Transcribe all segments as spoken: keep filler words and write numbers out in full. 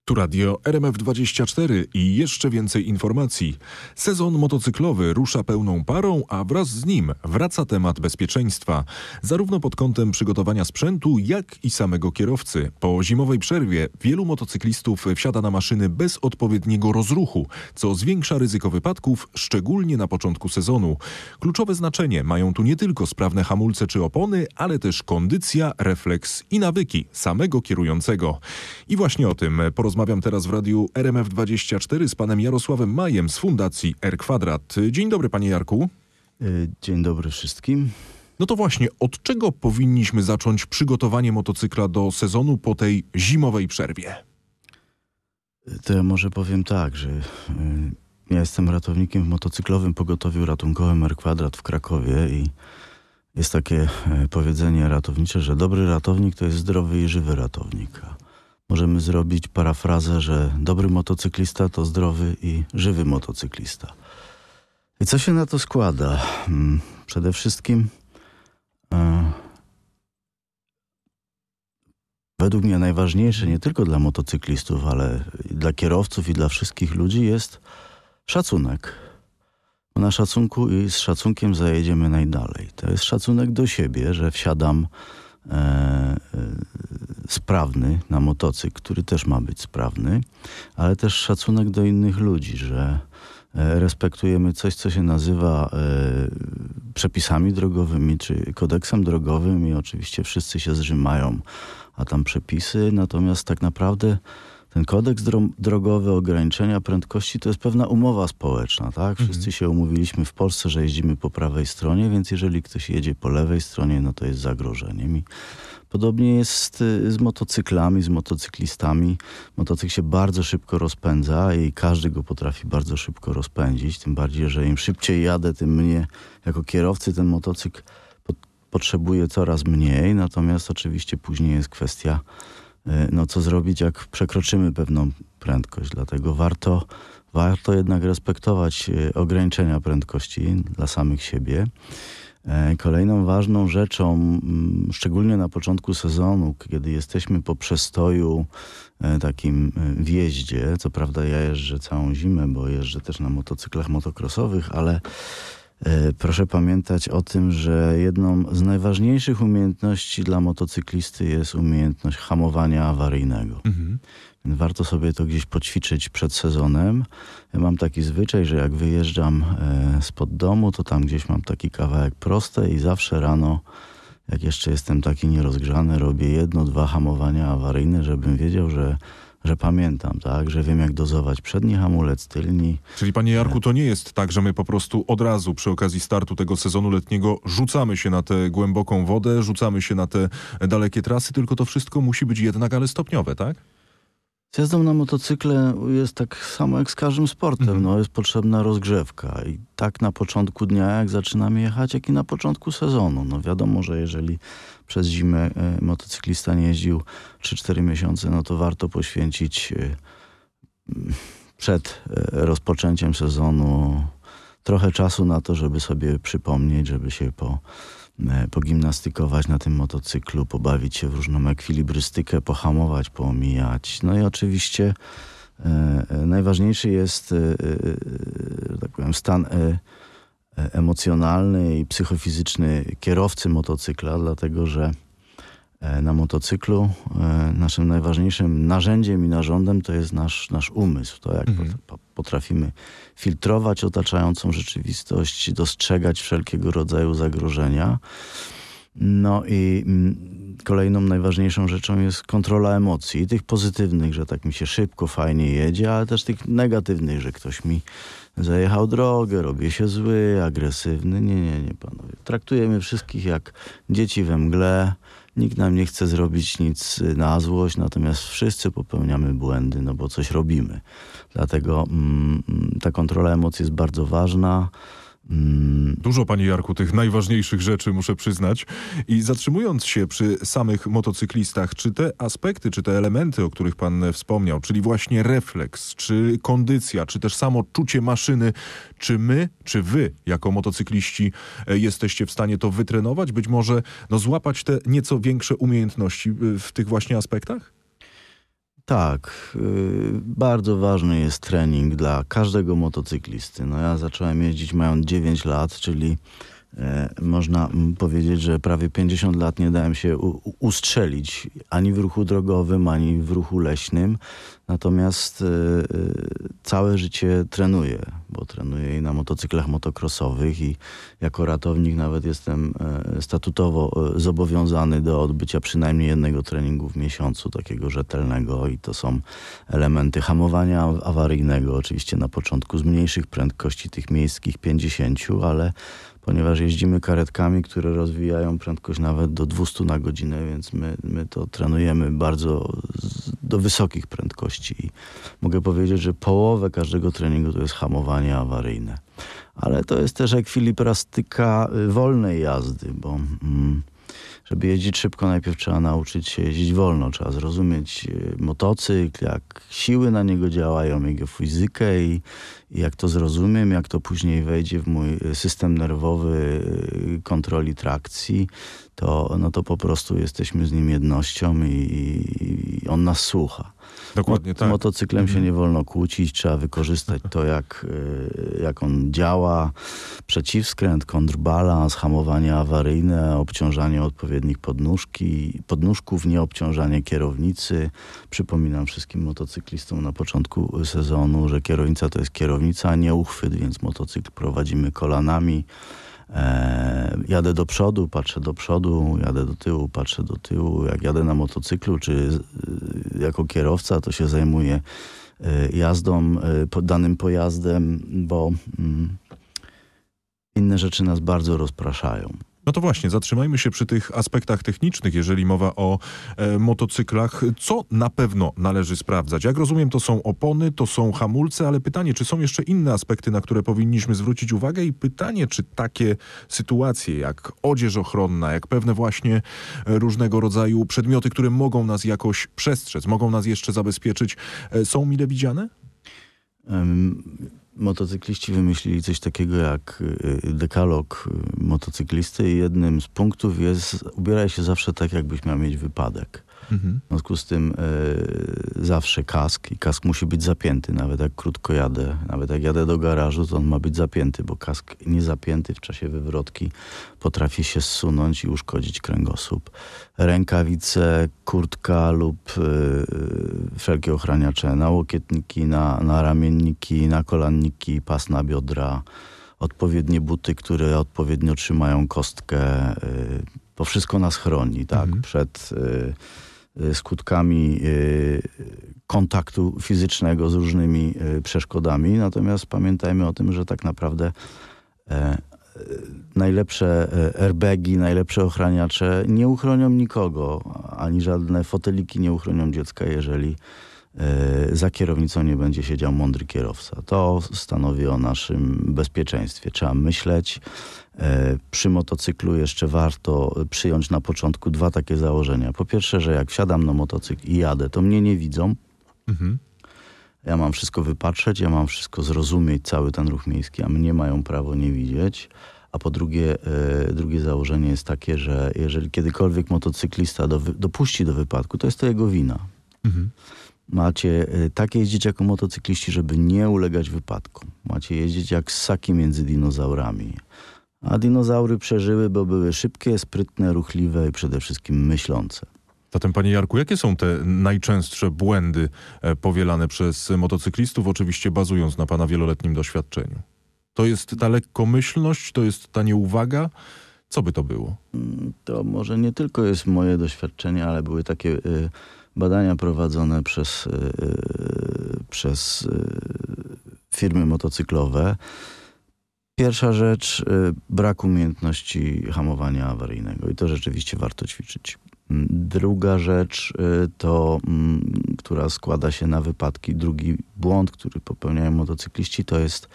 Tu radio R M F dwadzieścia cztery i jeszcze więcej informacji. Sezon motocyklowy rusza pełną parą, a wraz z nim wraca temat bezpieczeństwa. Zarówno pod kątem przygotowania sprzętu, jak i samego kierowcy. Po zimowej przerwie wielu motocyklistów wsiada na maszyny bez odpowiedniego rozruchu, co zwiększa ryzyko wypadków, szczególnie na początku sezonu. Kluczowe znaczenie mają tu nie tylko sprawne hamulce czy opony, ale też kondycja, refleks i nawyki samego kierującego. I właśnie o tym porozmawiamy. Rozmawiam teraz w radiu R M F dwadzieścia cztery z panem Jarosławem Majem z Fundacji R Kwadrat. Dzień dobry, panie Jarku. Dzień dobry wszystkim. No to właśnie, od czego powinniśmy zacząć przygotowanie motocykla do sezonu po tej zimowej przerwie? To ja może powiem tak, że ja jestem ratownikiem w motocyklowym pogotowiu ratunkowym R Kwadrat w Krakowie i jest takie powiedzenie ratownicze, że dobry ratownik to jest zdrowy i żywy ratownik. Możemy zrobić parafrazę, że dobry motocyklista to zdrowy i żywy motocyklista. I co się na to składa? Przede wszystkim e, według mnie najważniejsze nie tylko dla motocyklistów, ale i dla kierowców i dla wszystkich ludzi jest szacunek. Bo na szacunku i z szacunkiem zajedziemy najdalej. To jest szacunek do siebie, że wsiadam e, e, sprawny na motocykl, który też ma być sprawny, ale też szacunek do innych ludzi, że respektujemy coś, co się nazywa e, przepisami drogowymi, czy kodeksem drogowym i oczywiście wszyscy się zrzymają, a tam przepisy, natomiast tak naprawdę ten kodeks dro- drogowy, ograniczenia prędkości to jest pewna umowa społeczna, tak? Wszyscy mhm. się umówiliśmy w Polsce, że jeździmy po prawej stronie, więc jeżeli ktoś jedzie po lewej stronie, no to jest zagrożeniem. I podobnie jest z motocyklami, z motocyklistami. Motocykl się bardzo szybko rozpędza i każdy go potrafi bardzo szybko rozpędzić. Tym bardziej, że im szybciej jadę, tym mnie jako kierowcy ten motocykl po- potrzebuje coraz mniej. Natomiast oczywiście później jest kwestia, no co zrobić, jak przekroczymy pewną prędkość. Dlatego warto, warto jednak respektować ograniczenia prędkości dla samych siebie. Kolejną ważną rzeczą, szczególnie na początku sezonu, kiedy jesteśmy po przestoju takim w jeździe, co prawda ja jeżdżę całą zimę, bo jeżdżę też na motocyklach motocrossowych, ale proszę pamiętać o tym, że jedną z najważniejszych umiejętności dla motocyklisty jest umiejętność hamowania awaryjnego. Mhm. Warto sobie to gdzieś poćwiczyć przed sezonem. Ja mam taki zwyczaj, że jak wyjeżdżam e, spod domu, to tam gdzieś mam taki kawałek prosty i zawsze rano, jak jeszcze jestem taki nierozgrzany, robię jedno, dwa hamowania awaryjne, żebym wiedział, że że pamiętam, tak, że wiem jak dozować przedni hamulec, tylni. Czyli panie Jarku, to nie jest tak, że my po prostu od razu przy okazji startu tego sezonu letniego rzucamy się na tę głęboką wodę, rzucamy się na te dalekie trasy, tylko to wszystko musi być jednak, ale stopniowe, tak? Z jazdą na motocykle jest tak samo jak z każdym sportem. Mhm. No, jest potrzebna rozgrzewka. I tak na początku dnia, jak zaczynamy jechać, jak i na początku sezonu. No wiadomo, że jeżeli przez zimę e, motocyklista nie jeździł trzy cztery miesiące, no to warto poświęcić e, przed e, rozpoczęciem sezonu trochę czasu na to, żeby sobie przypomnieć, żeby się po pogimnastykować na tym motocyklu, pobawić się w różną ekwilibrystykę, pohamować, poomijać. No i oczywiście e, najważniejszy jest e, e, tak powiem, stan e, emocjonalny i psychofizyczny kierowcy motocykla, dlatego że e, na motocyklu e, naszym najważniejszym narzędziem i narządem to jest nasz, nasz umysł. To jak mhm. potrafimy filtrować otaczającą rzeczywistość, dostrzegać wszelkiego rodzaju zagrożenia. No i mm, kolejną najważniejszą rzeczą jest kontrola emocji. I tych pozytywnych, że tak mi się szybko, fajnie jedzie, ale też tych negatywnych, że ktoś mi zajechał drogę, robię się zły, agresywny. Nie, nie, nie, panowie. Traktujemy wszystkich jak dzieci we mgle. Nikt nam nie chce zrobić nic na złość, natomiast wszyscy popełniamy błędy, no bo coś robimy. Dlatego mm, ta kontrola emocji jest bardzo ważna. Mm. Dużo, panie Jarku, tych najważniejszych rzeczy, muszę przyznać. I zatrzymując się przy samych motocyklistach, czy te aspekty, czy te elementy, o których pan wspomniał, czyli właśnie refleks, czy kondycja, czy też samo czucie maszyny, czy my, czy wy, jako motocykliści, jesteście w stanie to wytrenować? Być może no, złapać te nieco większe umiejętności w tych właśnie aspektach? Tak, yy, bardzo ważny jest trening dla każdego motocyklisty. No ja zacząłem jeździć mając dziewięć lat, czyli e, można powiedzieć, że prawie pięćdziesiąt lat nie dałem się u, ustrzelić ani w ruchu drogowym, ani w ruchu leśnym. Natomiast e, całe życie trenuję, bo trenuję i na motocyklach motocrossowych i jako ratownik nawet jestem e, statutowo e, zobowiązany do odbycia przynajmniej jednego treningu w miesiącu, takiego rzetelnego, i to są elementy hamowania awaryjnego, oczywiście na początku z mniejszych prędkości, tych miejskich pięćdziesięciu, ale ponieważ jeździmy karetkami, które rozwijają prędkość nawet do dwieście na godzinę, więc my, my to trenujemy bardzo z, do wysokich prędkości. I mogę powiedzieć, że połowę każdego treningu to jest hamowanie awaryjne. Ale to jest też ekwilibrastyka wolnej jazdy, bo mm, żeby jeździć szybko, najpierw trzeba nauczyć się jeździć wolno. Trzeba zrozumieć motocykl, jak siły na niego działają, jego fizykę i, i jak to zrozumiem, jak to później wejdzie w mój system nerwowy kontroli trakcji, to, no to po prostu jesteśmy z nim jednością i, i on nas słucha. Dokładnie Z tak. motocyklem Mhm. się nie wolno kłócić, trzeba wykorzystać to, jak, jak on działa, przeciwskręt, kontrbalans, hamowanie awaryjne, obciążanie odpowiednich podnóżki, podnóżków, nieobciążanie kierownicy. Przypominam wszystkim motocyklistom na początku sezonu, że kierownica to jest kierownica, a nie uchwyt, więc motocykl prowadzimy kolanami. E, jadę do przodu, patrzę do przodu, jadę do tyłu, patrzę do tyłu. Jak jadę na motocyklu, czy y, jako kierowca, to się zajmuję y, jazdą, y, po, danym pojazdem, bo y, inne rzeczy nas bardzo rozpraszają. No to właśnie, zatrzymajmy się przy tych aspektach technicznych, jeżeli mowa o e, motocyklach. Co na pewno należy sprawdzać? Jak rozumiem, to są opony, to są hamulce, ale pytanie, czy są jeszcze inne aspekty, na które powinniśmy zwrócić uwagę, i pytanie, czy takie sytuacje jak odzież ochronna, jak pewne właśnie e, różnego rodzaju przedmioty, które mogą nas jakoś przestrzec, mogą nas jeszcze zabezpieczyć, e, są mile widziane? Um, Motocykliści wymyślili coś takiego jak dekalog motocyklisty i jednym z punktów jest: ubieraj się zawsze tak, jakbyś miał mieć wypadek. Mhm. W związku z tym y, zawsze kask, i kask musi być zapięty, nawet jak krótko jadę, nawet jak jadę do garażu, to on ma być zapięty, bo kask niezapięty w czasie wywrotki potrafi się zsunąć i uszkodzić kręgosłup. Rękawice, kurtka lub y, wszelkie ochraniacze, nałokietniki, na, na ramienniki, na kolanniki, pas na biodra, odpowiednie buty, które odpowiednio trzymają kostkę. Y, to wszystko nas chroni, tak, mhm. przed y, skutkami y, kontaktu fizycznego z różnymi y, przeszkodami. Natomiast pamiętajmy o tym, że tak naprawdę e, najlepsze airbagi, najlepsze ochraniacze nie uchronią nikogo, ani żadne foteliki nie uchronią dziecka, jeżeli e, za kierownicą nie będzie siedział mądry kierowca. To stanowi o naszym bezpieczeństwie. Trzeba myśleć. E, przy motocyklu jeszcze warto przyjąć na początku dwa takie założenia. Po pierwsze, że jak wsiadam na motocykl i jadę, to mnie nie widzą. Mhm. Ja mam wszystko wypatrzeć, ja mam wszystko zrozumieć, cały ten ruch miejski, a mnie mają prawo nie widzieć. A po drugie, e, drugie założenie jest takie, że jeżeli kiedykolwiek motocyklista do, dopuści do wypadku, to jest to jego wina. Mhm. Macie e, tak jeździć jako motocykliści, żeby nie ulegać wypadkom. Macie jeździć jak ssaki między dinozaurami. A dinozaury przeżyły, bo były szybkie, sprytne, ruchliwe i przede wszystkim myślące. Zatem, panie Jarku, jakie są te najczęstsze błędy powielane przez motocyklistów, oczywiście bazując na pana wieloletnim doświadczeniu? To jest ta lekkomyślność, to jest ta nieuwaga? Co by to było? To może nie tylko jest moje doświadczenie, ale były takie y, badania prowadzone przez, y, przez y, firmy motocyklowe. Pierwsza rzecz, y, brak umiejętności hamowania awaryjnego, i to rzeczywiście warto ćwiczyć. Druga rzecz to, która składa się na wypadki, drugi błąd, który popełniają motocykliści, to jest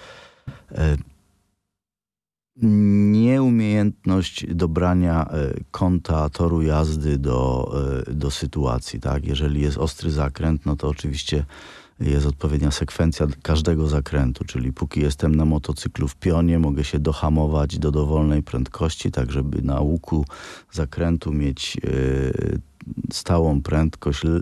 nieumiejętność dobrania kąta toru jazdy do, do sytuacji. Tak? Jeżeli jest ostry zakręt, no to oczywiście jest odpowiednia sekwencja każdego zakrętu, czyli póki jestem na motocyklu w pionie, mogę się dohamować do dowolnej prędkości, tak żeby na łuku zakrętu mieć yy, stałą prędkość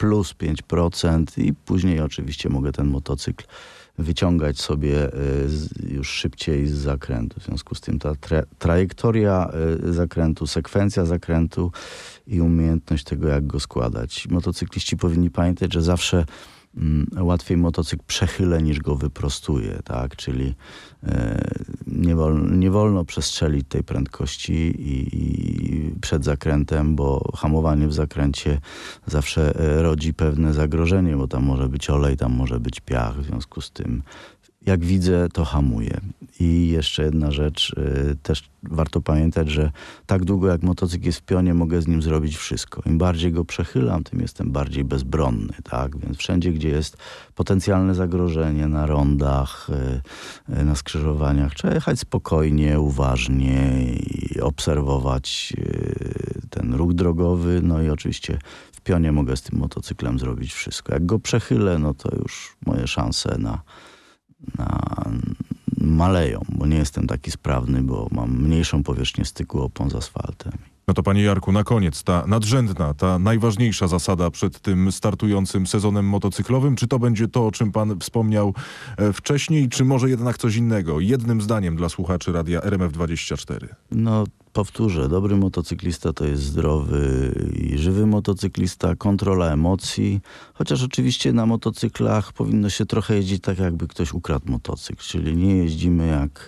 plus pięć procent i później oczywiście mogę ten motocykl wyciągać sobie już szybciej z zakrętu. W związku z tym ta tra- trajektoria zakrętu, sekwencja zakrętu i umiejętność tego, jak go składać. Motocykliści powinni pamiętać, że zawsze mm, łatwiej motocykl przechylę niż go wyprostuje, tak? Czyli e, nie, wol, nie wolno przestrzelić tej prędkości i, i przed zakrętem, bo hamowanie w zakręcie zawsze rodzi pewne zagrożenie, bo tam może być olej, tam może być piach, w związku z tym jak widzę, to hamuję. I jeszcze jedna rzecz, y, też warto pamiętać, że tak długo jak motocykl jest w pionie, mogę z nim zrobić wszystko. Im bardziej go przechylam, tym jestem bardziej bezbronny, tak? Więc wszędzie, gdzie jest potencjalne zagrożenie, na rondach, y, y, na skrzyżowaniach, trzeba jechać spokojnie, uważnie i obserwować y, ten ruch drogowy. No i oczywiście w pionie mogę z tym motocyklem zrobić wszystko. Jak go przechylę, no to już moje szanse na Na, maleją, bo nie jestem taki sprawny, bo mam mniejszą powierzchnię styku opon z asfaltem. No to panie Jarku, na koniec ta nadrzędna, ta najważniejsza zasada przed tym startującym sezonem motocyklowym, czy to będzie to, o czym pan wspomniał e, wcześniej, czy może jednak coś innego? Jednym zdaniem dla słuchaczy radia R M F dwadzieścia cztery. No powtórzę, dobry motocyklista to jest zdrowy i żywy motocyklista, kontrola emocji, chociaż oczywiście na motocyklach powinno się trochę jeździć tak, jakby ktoś ukradł motocykl, czyli nie jeździmy jak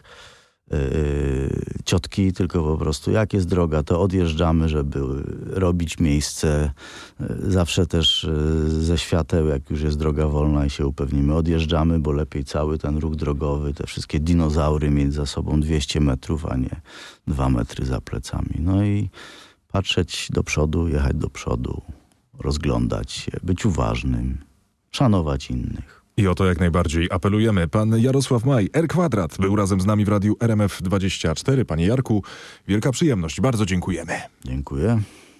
Yy, ciotki, tylko po prostu jak jest droga, to odjeżdżamy, żeby robić miejsce. Yy, zawsze też yy, ze świateł, jak już jest droga wolna i się upewnimy, odjeżdżamy, bo lepiej cały ten ruch drogowy, te wszystkie dinozaury mieć za sobą dwieście metrów, a nie dwa metry za plecami. No i patrzeć do przodu, jechać do przodu, rozglądać się, być uważnym, szanować innych. I o to jak najbardziej apelujemy. Pan Jarosław Maj, R Kwadrat, był razem z nami w radiu R M F dwadzieścia cztery. Panie Jarku, wielka przyjemność. Bardzo dziękujemy. Dziękuję.